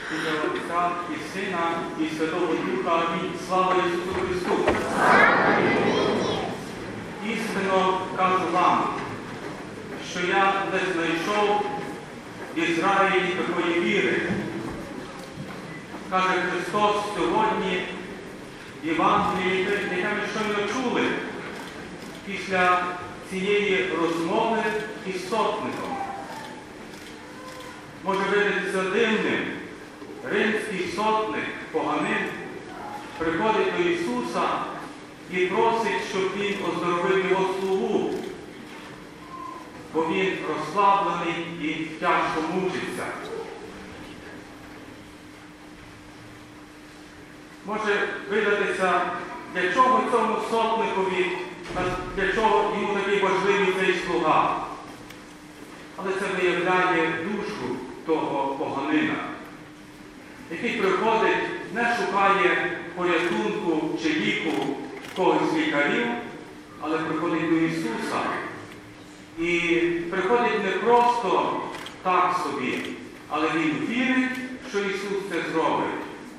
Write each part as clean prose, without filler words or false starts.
Ім'я Отця і Сина, і Святого Духа. Амінь. Слава Ісусу Христу! Істинно кажу вам, що я не знайшов в Ізраїлі такої віри. Каже Христос сьогодні в Євангелії, яке ми щойно чули після цієї розмови із сотником. Може видатися дивним, римський сотник, поганин, приходить до Ісуса і просить, щоб Він оздоровив його слугу, бо він розслаблений і тяжко мучиться. Може видатися, для чого цьому сотникові, для чого йому такий важливий цей слуга. Але це виявляє душу того поганина, який приходить, не шукає порятунку чи ліку когось з лікарів, але приходить до Ісуса. І приходить не просто так собі, але він вірить, що Ісус це зробить.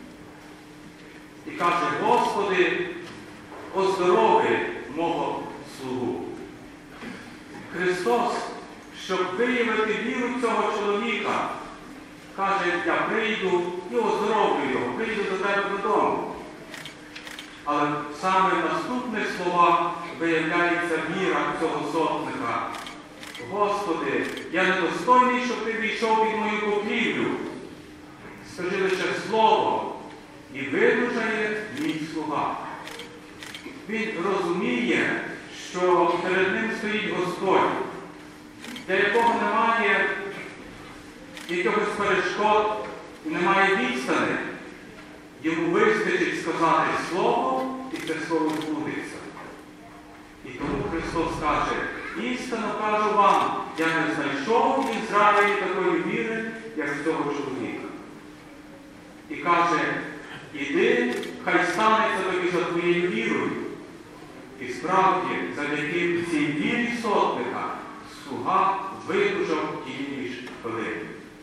І каже: Господи, оздорови мого слугу. Христос, щоб виявити віру цього чоловіка, каже: я прийду і оздоровлю його, прийду до тебе додому. Але саме в наступних словах виявляється віра цього сотника. Господи, я недостойний, щоб ти війшов під мою покрівлю. Скажи лише слово, і видужає мій слуга. Він розуміє, що перед ним стоїть Господь, для якого немає якихось перешкод і немає відстани. Йому вистачить сказати слово, і це слово збудеться. І тому Христос каже: істинно кажу вам, я не знайшов в Ізраїлі такої віри, як в цього чоловіка. І каже: іди, хай станеться тобі за твоєю вірою. І справді, завдяки цій вірі сотника, слуга видужав тієї ж хвилини.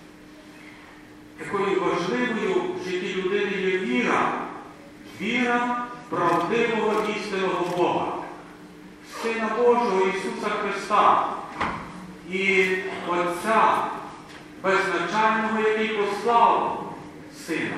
Якою важливою в житті людини є віра, віра правдивого істинного Бога, Сина Божого Ісуса Христа і Отця беззначального, який послав Сина,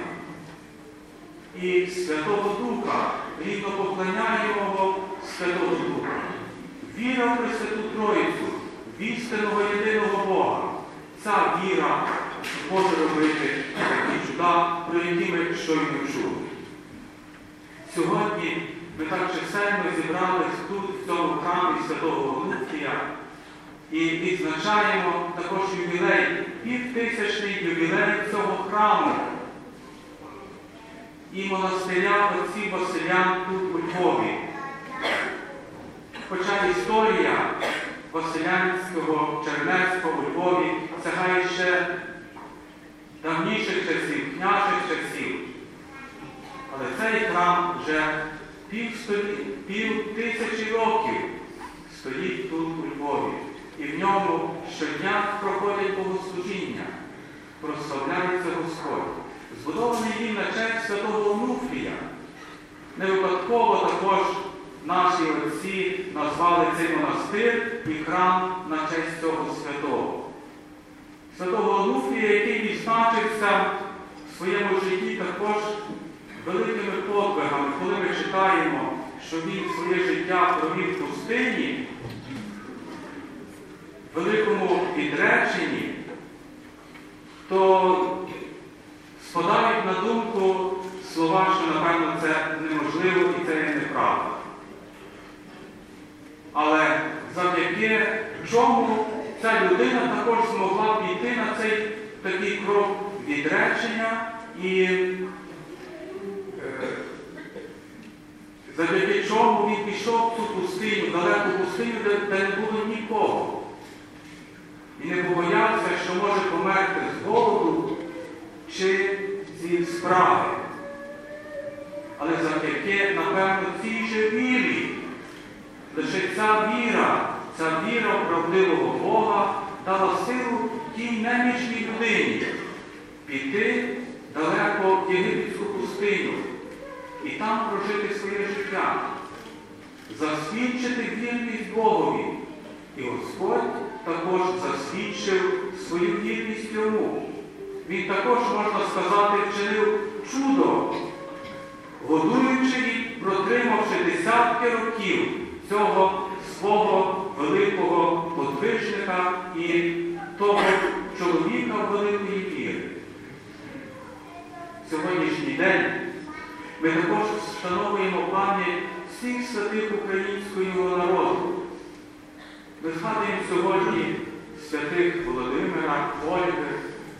і Святого Духа, рівно поклоняємого Святого Духа. Віра в Пресвяту Троїцю, в істинного єдиного Бога. Ця віра може робити такі чуда, про які ми щойно чули. Сьогодні ми так чисельно зібрались тут, в цьому храмі Святого Онуфрія, і відзначаємо також ювілей, 5000-й ювілей цього храму і монастиря отців Василян тут у Львові. Хоча історія Василянського, Чернецького у Львові сягає ще давніших часів, княжих часів. Але цей храм вже 5000 років стоїть тут у Львові. І в ньому щодня проходять богослужіння, прославляється Господь. Збудований він на честь Святого Онуфрія. Не випадково також наші отці назвали цей монастир і храм на честь цього святого. Святого Онуфрія, який відзначився в своєму житті також великими подвигами. Коли ми читаємо, що він своє життя провів в пустині, в великому відреченні, то спадають на думку слова, що, напевно, це неможливо і це є неправда. Але завдяки чому ця людина також змогла піти на цей такий крок відречення і завдяки чому він пішов в цю пустиню, далеку пустиню, де не було нікого. І не побоявся, що може померти з голоду чи зі справи. Але завдяки, напевно, цій же вірі, лише ця віра в правдивого Бога дала силу тій немічній людині піти далеко в єгипетську пустиню і там прожити своє життя, засвідчити вірність Богові. І Господь також засвідчив свою вірність йому. Він також, можна сказати, вчинив чудо, годуючи і протримавши десятки років цього свого великого подвижника і того чоловіка великої віри. Сьогоднішній день ми також встановлюємо пам'ять всіх святих українського народу. Ми згадуємо сьогодні святих Володимира, Ольги,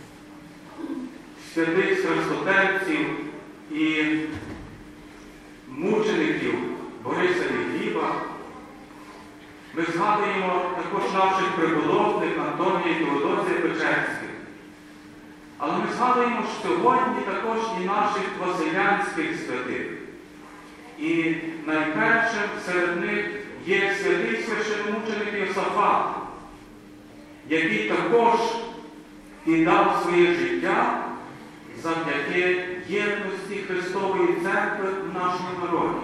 святих страстотепців і мучеників Бориса і Гліба. Ми згадуємо також наших преподобних Антонія і Теодосія Печерських. Але ми згадуємо сьогодні також і наших василянських святих. І найпершим серед них є святий священомученик Йосафат, який також віддав своє життя завдяки єдності Христової Церкви в нашому народі.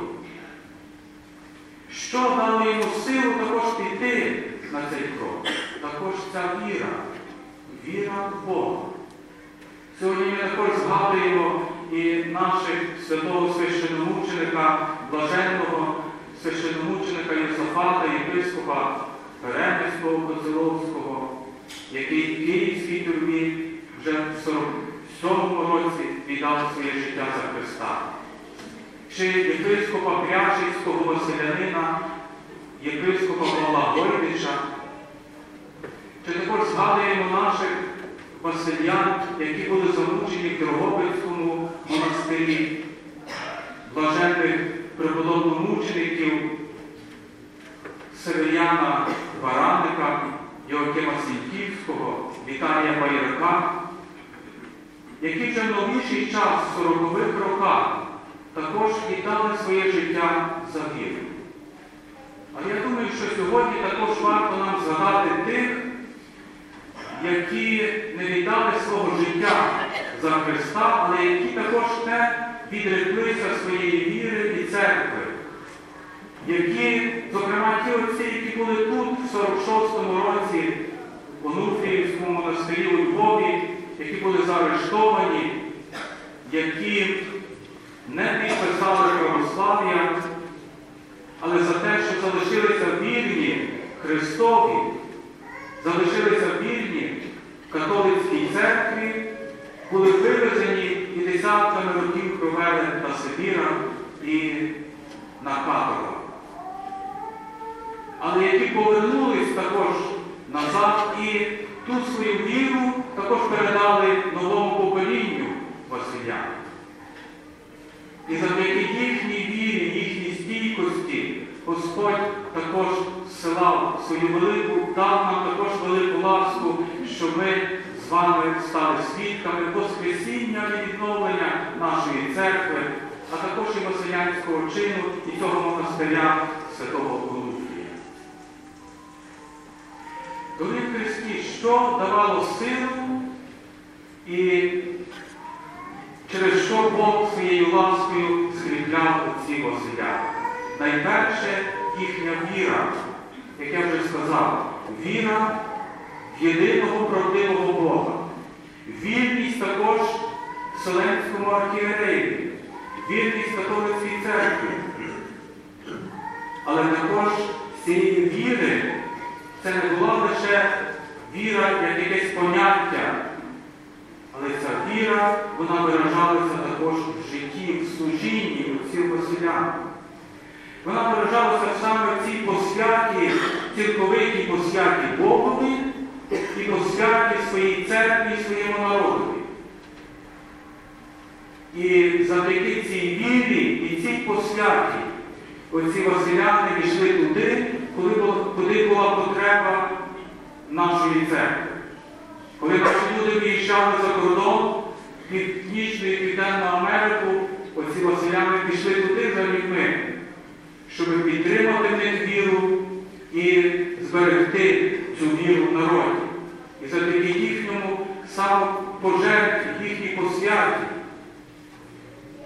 Що дало йому силу також піти на цей крок? Також ця віра. Віра в Бога. Сьогодні ми також згадуємо і наших святого священомученика, блаженного священомученика Йосафата, єпископа Перемиського, Коцеловського, який в Київській тюрмі вже в 47-му році віддав своє життя за Христа. Чи єпископа Пряжицького Василянина, єпископа Павла Гойдича, чи також згадуємо наших василян, які були замучені в Дрогобицькому монастирі, блаженних преподобномучеників Северяна Бараника, Йоакима Сіньківського, Віталія Байрака, які вже в новіший час, в 40-х роках, також віддали своє життя за віру. Але я думаю, що сьогодні також варто нам згадати тих, які не віддали свого життя за Христа, але які також не відреклися своєї віри і церкви, які, зокрема, ті отці, які були тут в 46-му році в Онуфріївському монастирі у Львові, які були заарештовані, які не підписали православ'я, але за те, що залишилися вірні Христові, залишилися вірні католицькій церкві, були вивезені і десятками років провели на Сибірах і на каторгах. Але які повернулись також назад і ту свою віру також передали новому поколінню василян. І завдяки їхній вірі, їхній стійкості Господь також зсилав свою велику, дав нам також велику ласку, що ми з вами стали свідками воскресіння і відновлення нашої церкви, а також і василянського чину і цього монастиря Святого Онуфрія. Дорогі в Христі, що давало силу і через що Бог своєю ласкою скріпляв ці василя? Найперше їхня віра, як я вже сказав, віра в єдиного правдивого Бога. Вірність також Вселенському архієреї, вірність католицькій церкві. Але також з цієї віри це не була лише віра як якесь поняття, але ця віра, вона виражалася також в житті, в служінні отців василян. Вона виражалася саме в цій посвяті, цілковитій посвяті Богові і посвяті своїй церкві і своєму народові. І завдяки цій вірі і цій посвяті оці василяни пішли туди, куди була потреба нашої церкви. Коли наші люди виїжджали за кордон, в Північну і Південну Америку, оці василяни пішли туди за людьми, щоб підтримати в них віру і зберегти цю віру в народі. І завдяки їхньому самопожертві, їхній посвяті,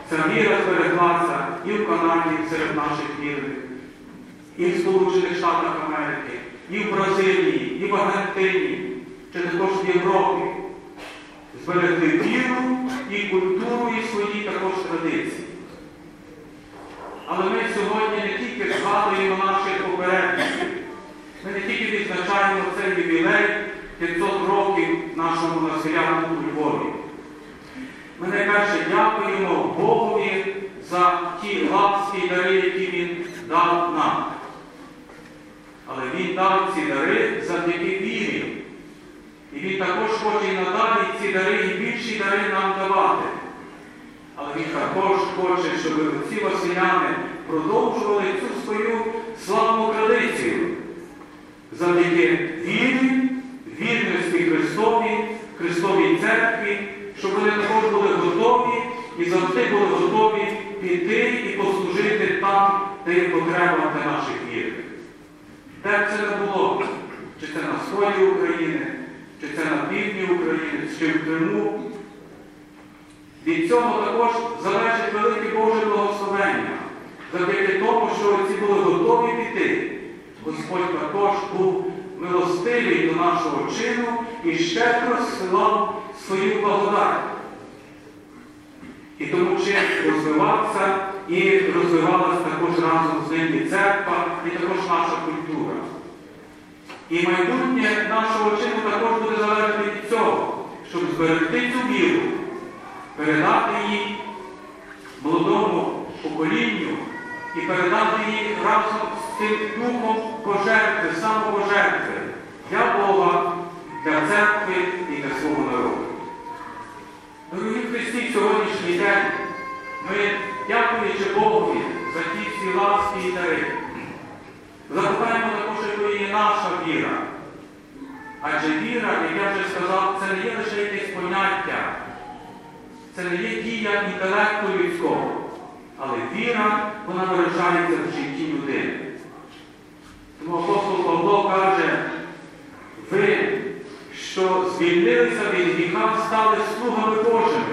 ця віра збереглася і в Канаді серед наших вірних, і в Сполучених Штатах Америки, і в Бразилії, і в Аргентині, чи також в Європі. Зберегли віру і культуру, і свої також традиції. Але ми сьогодні не тільки згадуємо наших попередників, ми не тільки відзначаємо цей ювілей 500 років нашому населянню у Львові. Ми найперше дякуємо Богові за ті ласки дари, які Він дав нам. Але Він дав ці дари завдяки вірі. І Він також хоче і надалі ці дари, і більші дари нам давати. Але Він також хоче, щоб ці василяни продовжували цю свою славну традицію. Завдяки вірі, вірності Христові, Христовій церкві, щоб вони також були готові і завжди були готові піти і послужити там, де є потреба для наших вірних. Де б це не було, чи це на сході України, чи це на півдні України, чи в Криму. Від цього також залежить велике Боже благословення. Завдяки тому, що ці були готові піти, Господь також був милостивий до нашого чину і щедро зсилав свою благодать. І тому чин розвивався і розвивалася також разом з ним і церква, і також наша культура. І майбутнє нашого чину також буде залежати від цього, щоб зберегти цю віру, передати її молодому поколінню і передати її разом з цим духом пожертви, самопожертви для Бога, для церкви і для свого народу. Дорогі Христі, сьогоднішній день ми, дякуючи Богові за ті всі ласки і дари, запитаємо також, якою є наша віра. Адже віра, як я вже сказав, це не є лише якесь поняття, це не є дія інтелекту людського, але віра, вона виражається в житті людини. Тому апостол Павло каже, ви, що звільнилися від гріха, стали слугами Божими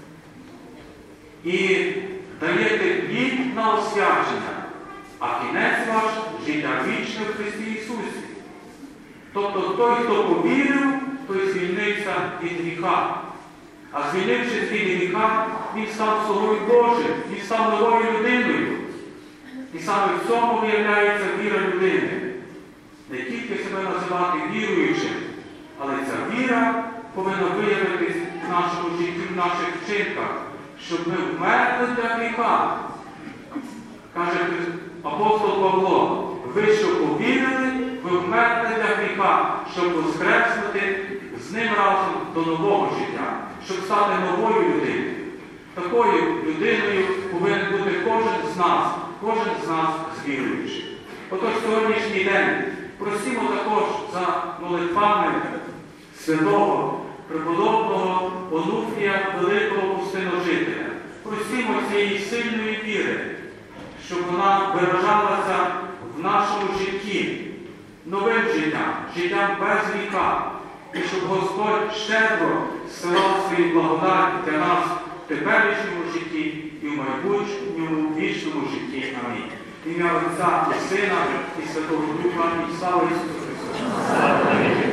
і даєте плід на освячення, а кінець ваш – життя вічне в Христі Ісусі. Тобто той, хто повірив, той звільнився від гріха. А звільнившись від гріха, він став слугою Божим, він став новою людиною. І саме в цьому виявляється віра людини. Не тільки себе називати віруючим, але ця віра повинна виявитись в нашому житті, в наших вчинках, щоб ми вмерли для гріха. Каже апостол Павло, ви, що повірили, ви вмерли для гріха, щоб воскреснути з ним разом до нового життя, щоб стати новою людиною. Такою людиною повинен бути кожен з нас з віруючим. Отож, сьогоднішній день просимо також за молитвами святого, преподобного Онуфрія, великого пустиножителя. Просимо цієї сильної віри, щоб вона виражалася в нашому житті, новим життям, життям без гріха. І щоб Господь щедро зсилав свої благодаті для нас в теперішньому житті і в майбутньому вічному житті. Амінь. Ім'я Отця і Сина і Святого Духа, і слава Ісусу Христу.